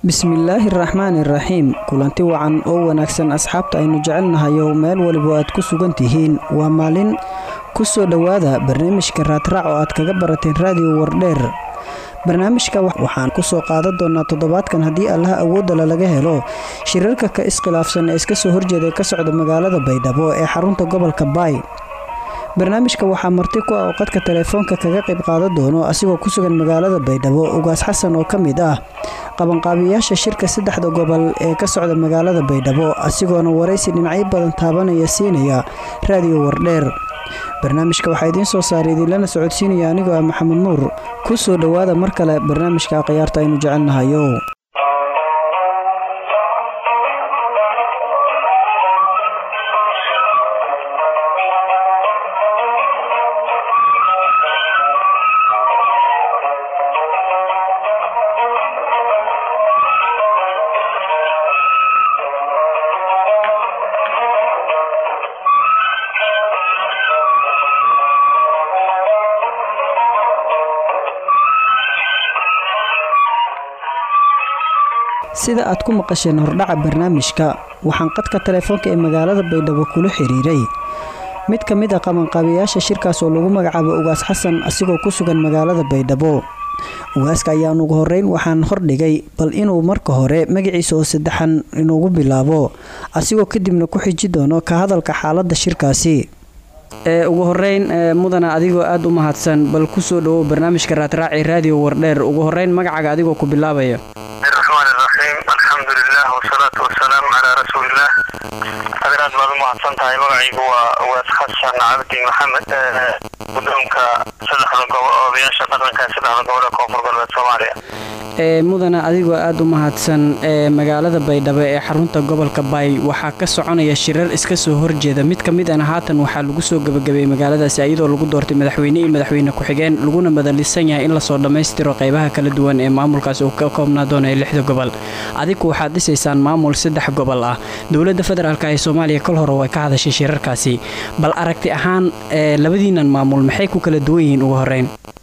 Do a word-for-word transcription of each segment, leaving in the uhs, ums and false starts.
bismillaahi raxmaani raxiim kulanti wacan oo wanaagsan asxaabta aynu jecelnahay oo meel waliba aad ku sugan tihiin waa maalin ku soo dhawaada barnaamijka raadraac oo aad kaga barateen raadiyo wardheer barnaamijka waxaan ku soo qaadan doonaa toddobaadkan haddii allaha awoodda laga helo shirarka ka iskhilaafsan ee iska soo horjeeda ka socda magaalada Baydhabo ee xarunta gobolka Baay barnaamijka waxaa marti ku ah oo qadka telefoonka kaga qayb qaadan doono asigoo ku sugan magaalada Baydhabo Ugaas Xasan oo kamid ah qabanqaabiyaasha shirka saddexda gobol ee ka socda magaalada Baydhabo asigoona wareysi dhinacyo badan taabanaya siinaya raadiyo wardheer barnaamijka waxaa idiin soo saaray idin lana socodsiinaya anigoo ah Maxamed Nuur ku soo dhawaada mar kale barnaamijka qiyaarta aynu jecelnahay sida aad ku maqasheen hordhaca barnaamijka waxaan qadka telefoonka ee magaalada Baydhabo kula xiriiray mid kamid ah qabanqaabiyaasha shirkaas oo lagu magacaabo Ugaas Xasan asigoo ku sugan magaalada Baydhabo Ugaaska ayaan ugu horeyn waxaan hordhigay bal inuu marka hore magaciisa oo saddexan inuu bilaabo asigoo kadibna ku xiji doono ka hadalka xaaladda shirkaasi ee ugu horeyn mudana adigoo aad u mahadsan bal ku soo dhawo barnaamijka raadraac ee raadiyo wardheer ugu horeyn magacaaga adigoo ku bilaabaya الحمد لله والصلاة والسلام على رسول الله حضرات بعض المحسن تاعي مغعي هو Ugaas Xasan عبدي محمد قدومك صدح بياشا قدرنك صدح القولة كوفر قلبة سوماليا ee mudana adigoo aad u mahadsan ee magaalada Baydhabo ee xarunta gobolka Baay waxa ka soconaya shirar iska soo horjeeda mid kamid ah haatan waxa lagu soo gabagabay magaaladaas iyadoo lagu doortay madaxweyne iyo madaxweyne ku xigeen laguna madalisan yahay in la soo dhameystiro qaybaha kala duwan ee maamulkaas oo ka koobnaa doonay lixda gobol adigu waxaad dhisaysaan maamul saddex gobol ah dawladda federaalka ee Soomaaliya kal hore way ka hadashay shirarkaasi bal aragti ahaan ee labadiinan maamul maxay ku kala duwan yihiin ugu horeyn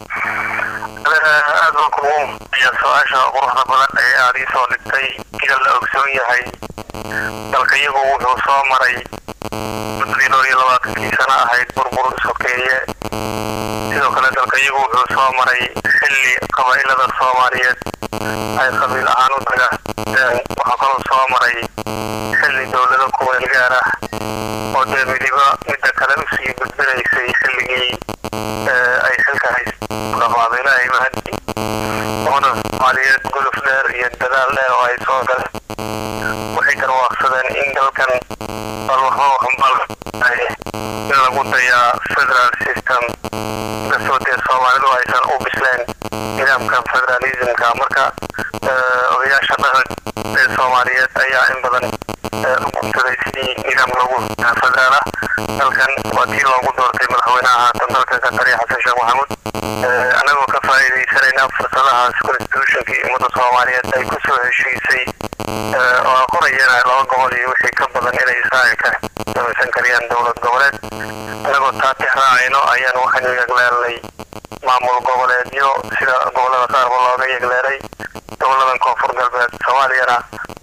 يا سؤال قرحنا بلد أي عريس ولدتي إلى الأكسونية هاي تلقيه وحصام مري مدرينو يلوات في سنة هاي بربور سوكية إذا كان تلقيه وحصام مري اللي قبائل الصوماليات هاي قبيل عنو تجاه وحقل الصوم مري اللي دولة القوى الجارة ودي مديبا مدى كلام سي بدنا يسي اللي أي حلقة هاي قبائل أي مهدي هنا ماليات قلوف نار يدلال نار وهي صوغل وحيكر واقصدان إنجل كان بالوحوة وحنبال إلا قلت يا فدرال سيستم دستوتي الصومالي وهيسان أوبسلان إنام كان فدراليزم كامركا وهي شبه الصوماليات أي إنبضان قلت ليسي إنام لغو فدرالة لكن واتيل وقود دورتي ملحوينها تنظرك كتري حسن شيخ محمود أنا وكفايدي سرينا فرصلها constitution كي مدة صومالية أي كسر هالشيء وقرينا لو قولي وشي كبضا إلى إسرائيل كمسان كريان دولة قولات أنا قلت تاتي راعينو أيان وحنو يقلال لي معمول قولات يو سيدا قولة قارب الله يقلالي دولة من كوفر قلبات صوماليا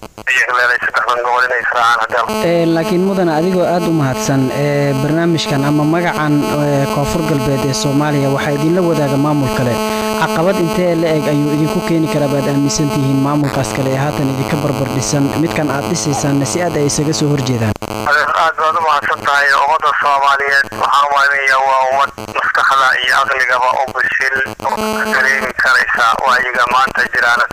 ee laakiin mudana adigoo aad u mahadsan ee barnaamijkan ama magacan koonfur galbeed ee Soomaaliya waxa idin la wadaaga maamul kale caqabad intee la eeg ayuu idinku keeni karaa baad aaminsan tihiin maamulkaas kale ee haatan idinka barbar dhisan midkan aad dhisaysaan si aad ay isaga soo horjeedaan aad baad u mahadsan tahay ummadda Soomaaliyeed waxaan waayay waa ummad maskaxda iyo aqligaba u bishil kareemi karaysa waayiga maanta jiraan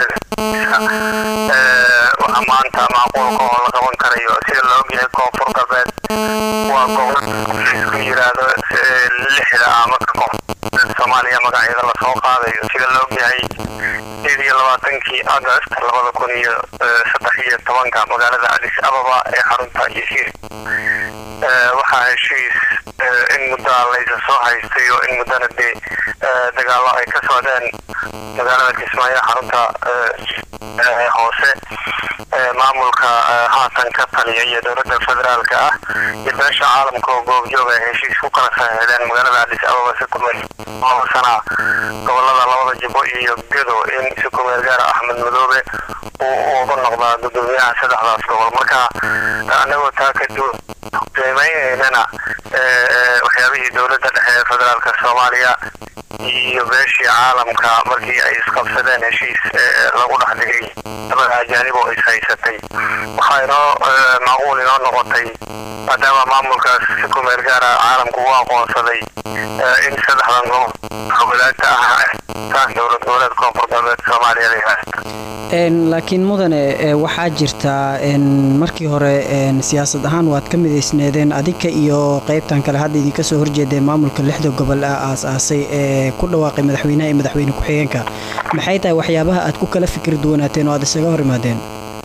ee maanta macquulka oo la qaban karayo sida loo ogyahay koonfur galbeed waa gobol isku yiraahdo lixda ama Soomaaliya magaceeda la soo qaadayo sida loo ogyahay sidii labaatankii August labada kun iyo saddex iyo tobanka magaalada Addis Ababa ee xarunta Yesir waxaa heshiis in muddo la soo haystay oo in muddana dagaalo ay ka socdeen magaalada Kismaayo xarunta hoose maamulka haatan ka taliya dowladda federaalka ah iyo beesha caalamka oo goobjooga heshiis ku kala saxiixdeen magaalada Addis Ababa si ku meel sana gobolada labada Jubbo iyo Gedo in si ku meel gaar Ahmed Madoobe oo noqdaa gudoomiyaha saddexdaas gobol marka anagoo taa ka duwan qiimeynayna waxyaabihii dowladda dhexe ee federaalka Soomaaliya iyo beeshii caalamka markii ay isqabsadeen heshiis lagu dhaxdhigay labada ajaanib oo is haysatay waxaa inoo macquul inoo noqotay maadaama maamulkaas si ku meel gaara caalamku u aqoonsaday in saddexdan gobol goboleedka ah taan dowlad goboleed koonfur galbeed Soomaaliya een laakiin mudane waxaa jirta in markii hore siyaasad ahaan waad ka mideysneedeen adinka iyo qaybtan kale hadda idinka soo horjeedeen maamulka lixda gobol aasaasay ee ku dhawaaqay madaxweynaha iyo madaxweyne ku-xigeenka maxay tahay waxyaabaha aad ku kala fikir duwanaateen oo aad isaga hor imaadeen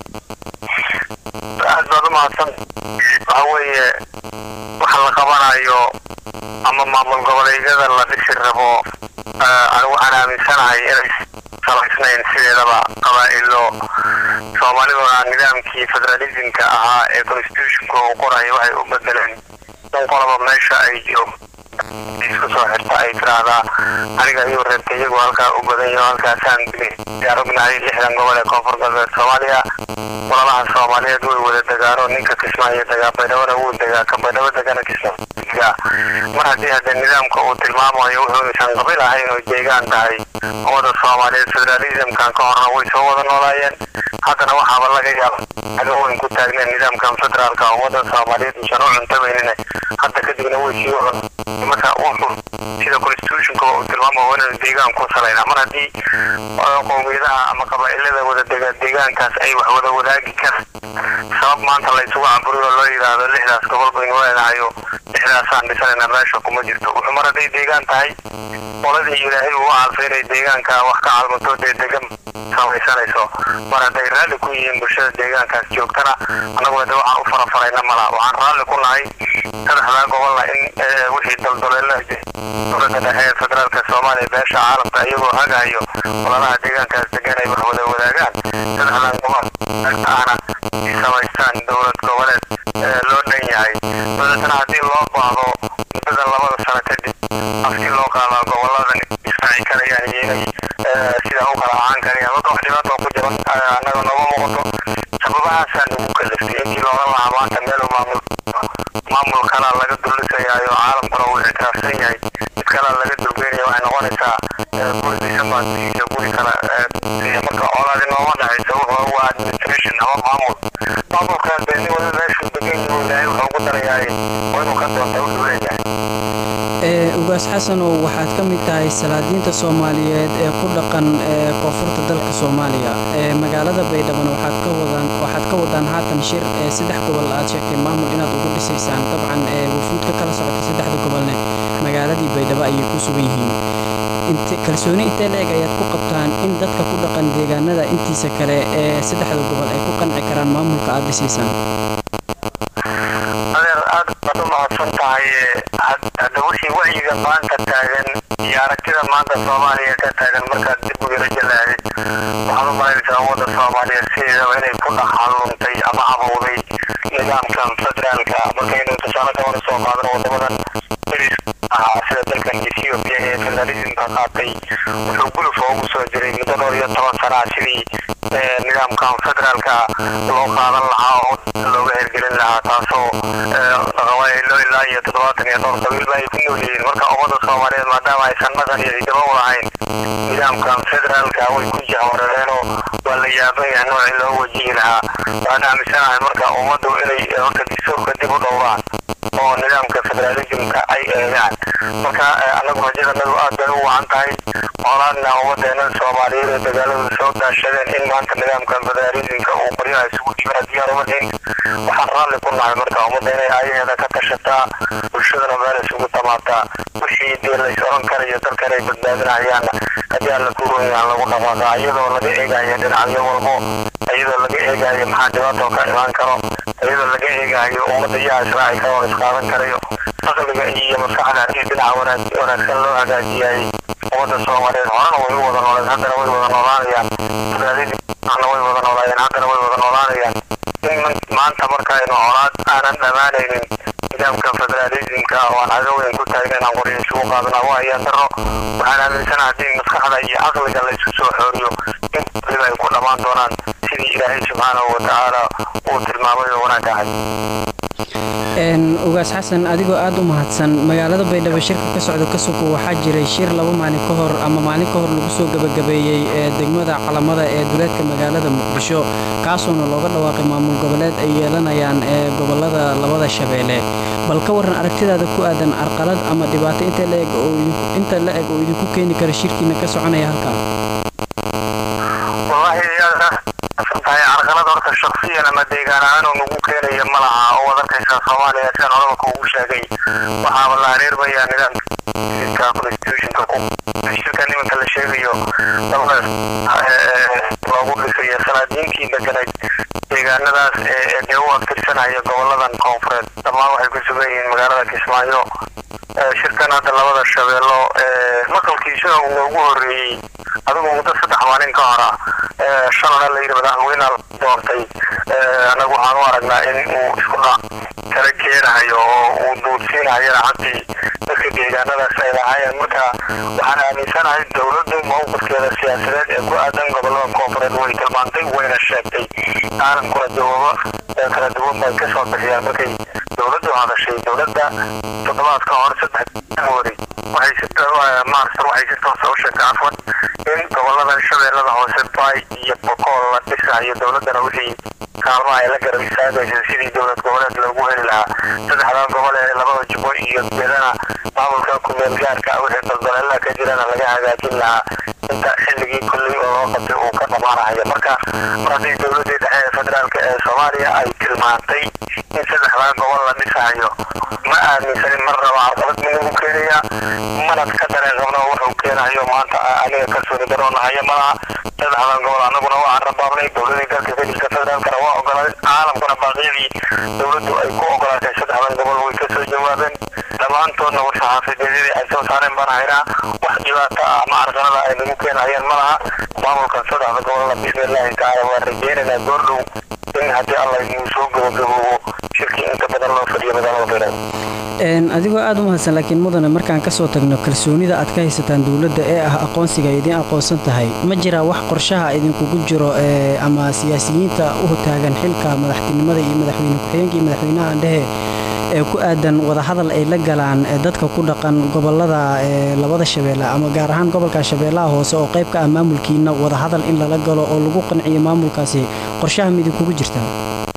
aad baad u mahadsan waxa weeye waxa la qabanayo ama maamul goboleedyada la dhisi rabo anigu waxaan aaminsanahay inay salaysnayn sideedaba qabaa'ilo Soomaalida nidaamkii federalismka ahaa ee constitutionka uu qoray waxay u bedeleen in qolaba meesha ay joogto isku soo xirta ay tiraahdaa aniga iyo reerkaygu halkaa u badan yahay halkaasaan diyaarognahay lixdan gobol ee koonfur galbeed Soomaaliya walaalaha Soomaaliyeed way wada dagaaro ninka Kismaayo dagaa Baydhabo wuu dagaa ka Baydhabo dagana Kismaayo mar haddii hadda nidaamka uu tilmaamayo wuxuu isan qabil ahayn oo deegaan tahay wada Soomaaliyeed federalismkan ka horna way soo wada noolaayeen haddana waxaaba laga yaabaa in ku taagneen nidaamkan federaalka wada Soomaaliyeed sharci cuntabeynina hadda kadibna way sii wada marka wuxuu sida constitutionka uu tilmaamayo in deegaan ku salayna mar haddii qowmiyadaha ama qabaa'ilada wada deegaankaas ay wax wada wadaagi karaan sabab maanta la isugu caburiyo loo yiraahdo lixdaas gobol baynu leenahayo lixdaasaan dhisanayna meesha kuma jirto wuxuu mar hadday deegaan tahay qoladii ilaahay uu calfeynay deegaanka wax ka calmato dee degan samaysanayso mar hadday raalli ku yihiin bulshada deegaankaas joogtana annagu hadda waxaan u farafarayna mala waxaan raalli ku nahay saddexdaa gobolna in wixii daldoleela dowladda dhexe ee federaalka Soomaaliya beesha caalamka iyagoo hagayo walaalaha deegaankaas degan ay wax wada wadaagaan saddexdan gobol ana samaystaan dowlad goboleed loo dhan yahay dowladana haddii loo baahdo muddada labada sano kadib afkii loo qaado goboladan ismaaci karayaan inay sida u kala ahaan karayaan marka wax dhibaato ku jira annaga nooma muuqato sababahaasaan ugu kalaftay intii looga lahaa maanta meel maamul maamul kala laga dulisayaayo caalamkuna uu ictiraafsan yahay mid kala laga dulgeynayo waxay noqonaysaa gurigiisa maadkiisa guri kala marka colaadi nooma dhexaysa wuxuu waa administration ama maamul maamulkaas beni wada meeshuu degan yahay wuxuu ugu darayahay waa inuu ka doonta u dhuleeyahay ugaas xasan oo waxaad ka mid tahay salaadiinta Soomaaliyeed ee ku dhaqan koonfurta dalka Soomaaliya ee magaalada Baydhabo waxaad ka wadaan waxaad ka wadaan haatan shir ee saddex gobol aad sheegtay maamul inaad ugu dhisaysaan dabcan ee wufuudka kala socota saddexda gobolne magaaladii Baydhabo ay ku sugan yihiin inta kalsooni inta leeg ayaad ku qabtaan in dadka ku dhaqan deegaanada intiisa kale ee saddexda gobol ay ku qanci karaan maamulka aad dhisaysaan aad baad u mahadsan tahay hadda wixii wacyiga maanta taagan iyo aragtida maanta Soomaaliya ka taagan markaad dib u rajalahayd waxaad u malaynaysaa wadda Soomaaliya sideedaba inay ku dhaxaluntay ama habowday nidaamkan federaalka markaynu tusaale ka wada soo qaadano wadamadan sida dalkan Ethiopia ee federalismka qaatay wuxuu guluf ugu soo jiray muddo dhowr iyo toban sano sidii nidaamkan federaalka loo qaadan lahaa oo looga hirgelin lahaa taasoo qabaa'ilo ilaa iyo toddobaatan iyo dhowr qabiil ay ku nool yihiin marka ummadda Soomaaliyeed maadaama aysan dhaqan iyo ciidamo u lahayn nidaamkan federaalka way ku jahwareereen oo waa la yaaban yahay noocii loo wajihi lahaa waxaan aaminsanahay marka ummaddu inay horta dastuurka dib u dhowraan oo nidaamka federalismka ay eegaan marka anagu rajadanagu aad bay u wacan tahay colaadna ummadeena Soomaaliyeed ee dagaalada soo daashadeen in maanta nidaamkan federalismka uu qoryaha isugu dhiibaa diyaar uma dhihin waxaan raalli ku nahay marka ummadeena ay ayaheeda ka tashataa bulshadana meel isugu tamaataa wixii dee la is oran karayo dalkan ay badbaadinayaan haddii aan la kuroyaan lagu dhaqaaqa iyadoo laga eegayo dhinacyo walbo iyadoo laga eegayo maxaa dhibaato ka imaan karo iyadoo laga eegayo ummadda yaa israaci karo oo isqaadan karayo aqliga iyo maskaxda haddii dhinaca wanaagsan loo hagaajiyay ummadda Soomaaliyeed horena way u wada nooleen haddana way wada noolaanayaan federalismkana way wada noolayeen haddana way wada noolaanayaan in maanta markaynu colaad aanan dhammaanaynin nidaamka federalismka oo aan caga weyn ku taagnayn aan qoryo isugu qaadana waa ayaan daro waxaan aaminsanahay haddii maskaxda iyo aqliga la isku soo xooriyo in ay ku dhammaan doonaan sidii ilaahay subxaanahu watacaala uu tilmaamay oo wanaagahay ugaas xasan adigoo aad u mahadsan magaalada baydhabo shirka ka socda ka sugo waxaa jiray shir laba maalin ka hor ama maalin ka hor lagu soo gabagabeeyey ee degmada calamada ee duleedka magaalada muqdisho kaasoo looga dhawaaqay maamul goboleed ay yeelanayaan ee gobolada labada shabeelle bal ka waran aragtidaada ku aadan arqalad ama dhibaato inta la eg oo inta la eg oo idinku keeni kara shirkiina ka soconaya halkaa tahay arqalad horta shakhsiyan ama deegaan ahaan oo nagu keenaya ma laha oo wadanka Soomaaliya saan horaba ugu sheegay waxaa la xiriiraya nidaamka constitutionka ku shirka nimanka la sheegayo dabcan loogu dhisay sanadiinkii deganay deegaanadaas ee ee u aftirsanaya goboladan koonfureed dhammaan waxay ku sugan yihiin magaalada Kismaayo shirkan hadda labada shabeello ee maqalkiisa uu ugu horeeyay adigu muddo saddex maalin ka hor ah shalana la yiri madaxweynaha doortay anagu waxaan u aragnaa in uu isku dhac kala keenayo oo uu duudsinayo hadii dadka deegaanadaas ay lahaayeen marka waxaan aaminsanahay dowladda mowqifkeeda siyaasadeed ee ku aadan gobolada koonfureed way tilmaantay wayna sheegtay aanan kula jawaabo kala duwan bay ka soo bixiyaan markay dowladdu hadashay dowladda toddobaad ka hor saddex hori waxay si maarsan waxay si toos u sheegtay afwan in gobolada shabeellada hoose bay iyo boqol la dhisayo dowladana wixii kaalmaha ay la garab istaagayso sidii dowlad goboleed loogu heli lahaa saddexdan gobol ee labada jubbo iyo beelana maamulka ku meel gaarka ah wixii dalbaleela ka jirana laga hagaajin lahaa inta xilligii kulli oo loo qabtay uu ka dhamaanayo marka markii dowladda dhexe ee federaalka ee Soomaaliya ay tilmaantay in saddexdan gobol la dhisayo ma aaminsan mar raba arqalad minuu keenaya mana ka dareeqabno wuxuu keenayo maanta aniga ka soo daroonaya malaha saddexdan gobol anaguna waa rabaabnay dowladda dalka federaalka federaalka waa ogolaaday caalamkuna baaqyadii dowladdu ay ku ogolaatay saddexdan gobol way ka soo jawaabeen dhammaantoodna waxa xafiisyadii ay soo saareen baan haynaa wax dhibaato ah ama arqalada ay nagu keenayaan malaha maamulka saddexda gobol la bismillaahi taala waa rajeynaynaa goordhow in haddii alla inuu soo gabagaboobo shirkii inta badan loo fadhiyo magaalada baydhabo adigoo aad u mahadsan laakiin mudane markaan ka soo tagno kalsoonida aad ka haysataan dowladda ee ah aqoonsiga ay idin aqoonsan tahay ma jiraa wax qorshaha idinkugu jiro ama siyaasiyiinta u taagan xilka madaxtinimada iyo madaxweyne ku-xigeenka iyo madaxweynaha andhehe ee ku aadan wadahadal ay la galaan dadka ku dhaqan gobolada labada shabeelle ama gaar ahaan gobolka shabeellaha hoose oo qayb ka ah maamulkiina wadahadal in lala galo oo lagu qanciyo maamulkaasi qorshaha ma idinkugu jirtaa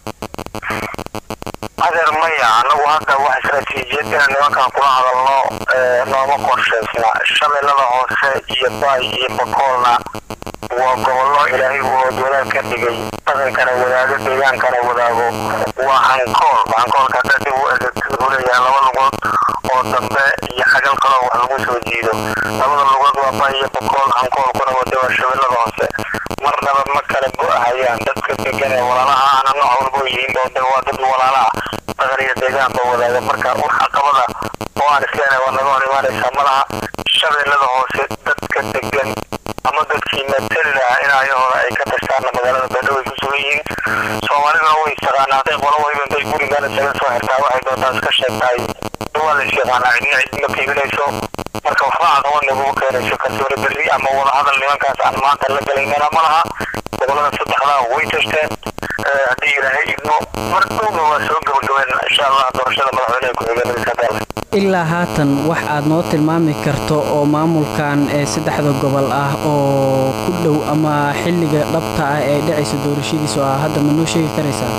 adeer maya anagu hadda wax istaraatiijiyadda nimankan kula hadalno nooma qorshaysna shabeellada hoose iyo baay iyo bakoolna waa gobollo ilaahay uu dowlad ka dhigay dhaqankana wadaago deegaankana wadaago waa hankool hankoolka dadii uu adeegtay leeyahay laba lugood oo dambe iyo xagal kale wax lagu soo jiido labada lugood waa baay iyo bakool hankoolkuna waa shabeellada hoose marnaba ma kala go'ahayaan dadka degan ee walaalaha aan nooc walba yihiin oo waa dad walaalaha dhaqaniga deegaanka wadaaga marka wax caqabada oo aan isleenahay waa naga hor imaanaysaa malaha shabeellada hoose dadka degan ama dadkii matala inayahooda ay ka tashtaan magaalada baydhabo ku sugan yihiin soomaalida way taqaanaa hadday qolo wayba bay gurigaana isaga soo xirtaa waxay doontaa iska sheegtahay waa la sheeqaanaa cidna cid ma qiiminayso marka waxba caqabad nagu keenayso kalsooni berri ama wadahadal nimankaas aan maanta la galaynana malaha gobolada saddexdaa way tashteen haddii ilaahay idmo mar dhowna waa soo gabagabeen insha allah doorashada madaxweynaha ku-xigeenadiisa hadal ilaa haatan wax aad noo tilmaami karto oo maamulkan ee saddexda gobol ah oo ku dhow ama xilliga dhabta ah ee dhacaysa doorashadiisa oo hadda ma noo sheegi karaysaa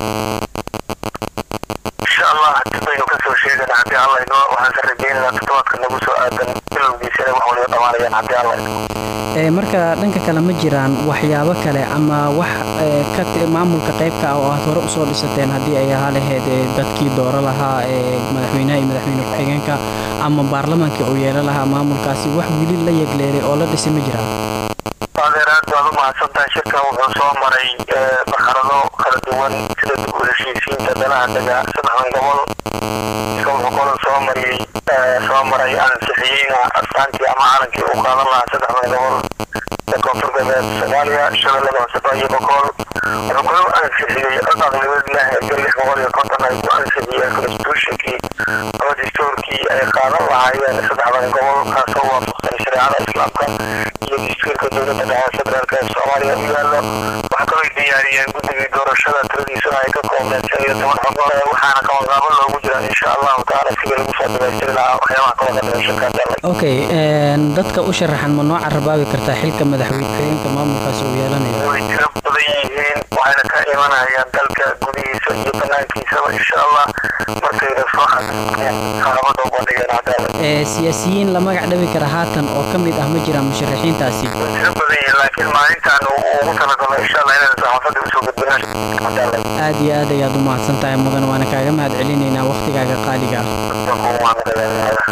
insha allah hadii baynu ka soo sheegana haddii alla idmo waxaan ka rajeynaynaa toddobaadka nagu soo aadan bilowgiisana wax waliba dhamaanayaan haddii alla idmo marka dhanka kale ma jiraan waxyaabo kale ama wax ka maamulka qaybka ah oo aad hore usoo dhisateen haddii ay ahaa lahayd dadkii dooro lahaa ee madaxweynaha iyo madaxweyne ku-xigeenka ama baarlamaanka oo yeela lahaa maamulkaasi wax weli la yegleeray oo la dhisay ma jiraan adeer aad baad u mahadsantahay shirkan wuxuu soo maray marxalado kala duwan sida dib u heshiisiinta danaha dega saddexdan gobol iska wuxuu kala soo mariyey soo maray ansixiyeyna astaantii ama calankii uu qaadan lahaa saddexdan gobol ee koonfur galbeed Soomaaliya shabeellada hoose iyo bakool wuxuu kaloo ansixiyey cod aqlabiyadna ee lix boqol iyo konton ay ku ansixiyeen constitutionkii ama dastuurkii ay qaadan lahaayeen saddexdan gobol kaasoo waafaqsan shareecada islaamka iyo dastuurka dowladda dhexe federaalka ee Soomaaliya u yaallo waxaa kaloo diyaar diyaariyeen guddiga doorashada tiradiisu ay ka koobneen shan iyo toban xubnood waxaana ka wadaabo loogu jira insha allahu tacaala sidii lagu soo dhameystiri lahaa waxyaabaha ka wada dhashanka okay dadka u sharaxan ma noo carabaabi kartaa xilka madaxweynaha maamulkaas uu yeelanayo way tiro badan yihiin waxayna ka imanayaan dalka gudihiisa iyo banaankiisaba insha allah markay soo xaabada u bandhigeen cadaalad siyaasiyiin la magac dhabi kara haatan oo ka mid ah ma jiraan musharaxiintaasi tiro badan yihiin laakiin maalintaan ugu talagalo insha allah inaan saxaafadda usoo gudbinaan cadaalad aad iyo aad ayaad u mahadsan tahay mudan waana kaaga mahad celinaynaa waqtigaaga qaaliga ah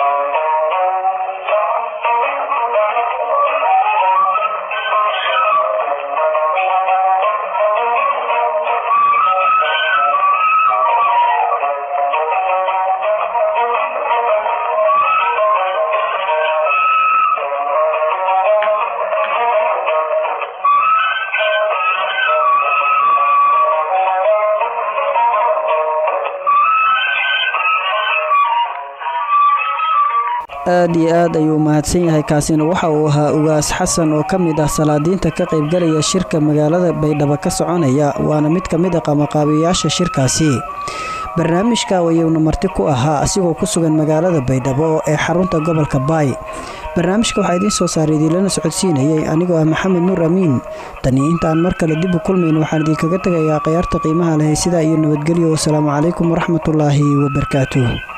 aad iyo aad ayuu mahadsan yahay kaasina waxa uu ahaa ugaas xasan oo ka mid ah salaadiinta ka qaybgalaya shirka magaalada Baydhabo ka soconaya waana mid ka mid ah qabanqaabiyaasha shirkaasi barnaamijka wayuuna marti ku ahaa asigoo ku sugan magaalada Baydhabo ee xarunta gobolka Baay barnaamijka waxa idin soo saaray idin socodsiinayay anigoo ah Maxamed Nuur Amiin tani intaan mar kale dib u kulmayno waxaan idin kaga tagayaa qiyaarta qiimaha leh sida iyo nabadgelyo wassalaamu calaykum waraxmatullaahi wabarakaatuh